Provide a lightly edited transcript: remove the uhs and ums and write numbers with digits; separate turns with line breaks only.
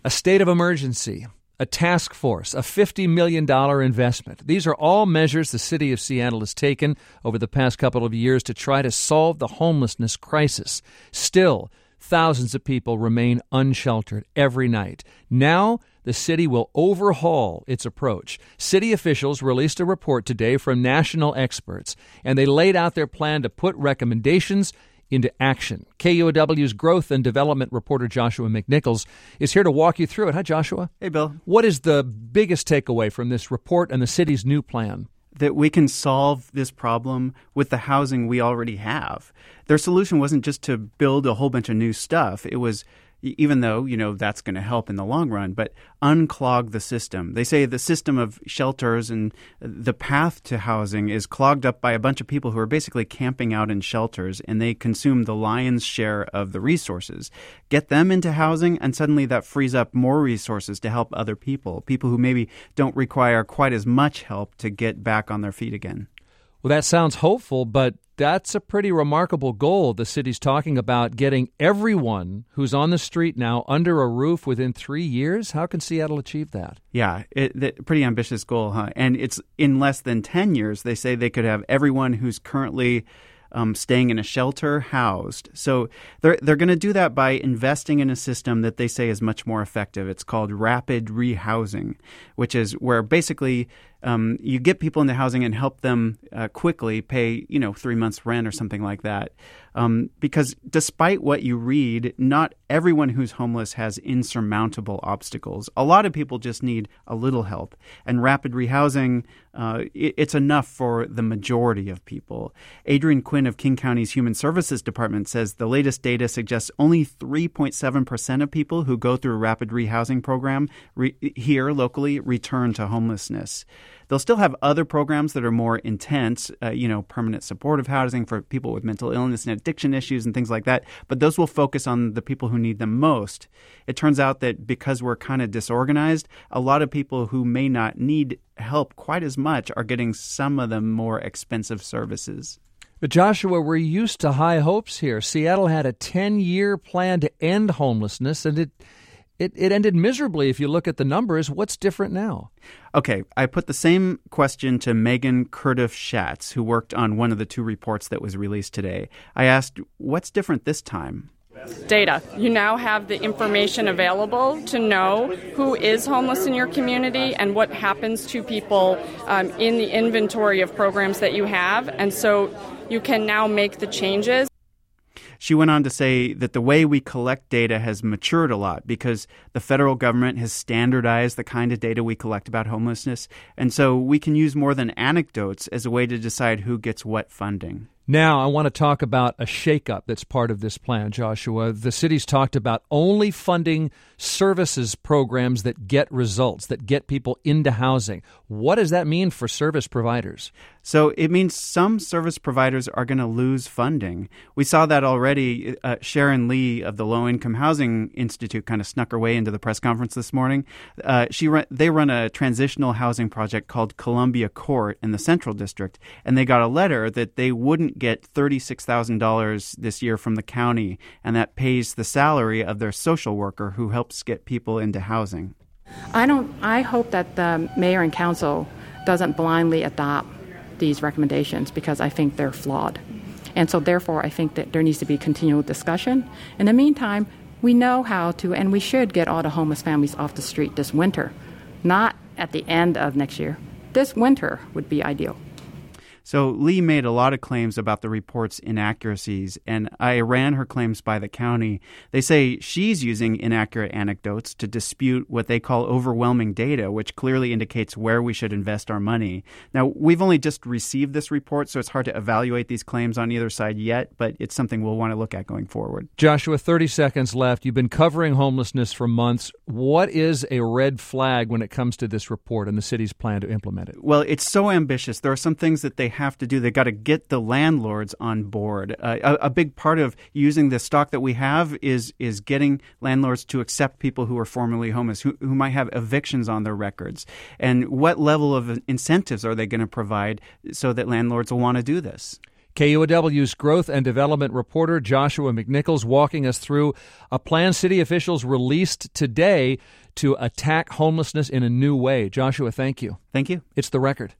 A state of emergency, a task force, a $50 million investment. These are all measures the city of Seattle has taken over the past couple of years to try to solve the homelessness crisis. Still, thousands of people remain unsheltered every night. Now, the city will overhaul its approach. City officials released a report today from national experts, and they laid out their plan to put recommendations into action. KUOW's growth and development reporter Joshua McNichols is here to walk you through it. Hi, Joshua.
Hey, Bill.
What is the biggest takeaway from this report and the city's new plan?
That we can solve this problem with the housing we already have. Their solution wasn't just to build a whole bunch of new stuff. It was, even though, that's going to help in the long run, but unclog the system. They say the system of shelters and the path to housing is clogged up by a bunch of people who are basically camping out in shelters, and they consume the lion's share of the resources. Get them into housing, and suddenly that frees up more resources to help other people who maybe don't require quite as much help to get back on their feet again.
Well, that sounds hopeful, but that's a pretty remarkable goal the city's talking about, getting everyone who's on the street now under a roof within 3 years. How can Seattle achieve that?
Yeah, pretty ambitious goal, huh? And it's in less than 10 years. They say they could have everyone who's currently staying in a shelter housed. So they're going to do that by investing in a system that they say is much more effective. It's called rapid rehousing, which is where basically you get people into housing and help them quickly pay, 3 months rent or something like that. Because despite what you read, not everyone who's homeless has insurmountable obstacles. A lot of people just need a little help. And rapid rehousing, it's enough for the majority of people. Adrian Quinn of King County's Human Services Department says the latest data suggests only 3.7% of people who go through a rapid rehousing program here locally return to homelessness. They'll still have other programs that are more intense, permanent supportive housing for people with mental illness and addiction issues and things like that. But those will focus on the people who need them most. It turns out that because we're kind of disorganized, a lot of people who may not need help quite as much are getting some of the more expensive services.
But Joshua, we're used to high hopes here. Seattle had a 10-year plan to end homelessness, and it ended miserably if you look at the numbers. What's different now?
Okay, I put the same question to Megan Curdiff-Schatz, who worked on one of the two reports that was released today. I asked, what's different this time?
Data. You now have the information available to know who is homeless in your community and what happens to people in the inventory of programs that you have. And so you can now make the changes.
She went on to say that the way we collect data has matured a lot because the federal government has standardized the kind of data we collect about homelessness. And so we can use more than anecdotes as a way to decide who gets what funding.
Now, I want to talk about a shakeup that's part of this plan, Joshua. The city's talked about only funding services programs that get results, that get people into housing. What does that mean for service providers?
So it means some service providers are going to lose funding. We saw that already. Sharon Lee of the Low Income Housing Institute kind of snuck her way into the press conference this morning. They run a transitional housing project called Columbia Court in the Central District, and they got a letter that they wouldn't get $36,000 this year from the county, and that pays the salary of their social worker who helps get people into housing.
I hope that the mayor and council doesn't blindly adopt these recommendations because I think they're flawed. And so therefore I think that there needs to be continual discussion. In the meantime, we know how to and we should get all the homeless families off the street this winter, not at the end of next year. This winter would be ideal.
So Lee made a lot of claims about the report's inaccuracies, and I ran her claims by the county. They say she's using inaccurate anecdotes to dispute what they call overwhelming data, which clearly indicates where we should invest our money. Now, we've only just received this report, so it's hard to evaluate these claims on either side yet, but it's something we'll want to look at going forward.
Joshua, 30 seconds left. You've been covering homelessness for months. What is a red flag when it comes to this report and the city's plan to implement it?
Well, it's so ambitious. There are some things that they have to do. They've got to get the landlords on board. A big part of using the stock that we have is getting landlords to accept people who are formerly homeless, who might have evictions on their records. And what level of incentives are they going to provide so that landlords will want to do this?
KUOW's growth and development reporter Joshua McNichols walking us through a plan city officials released today to attack homelessness in a new way. Joshua, thank you.
Thank you.
It's The Record.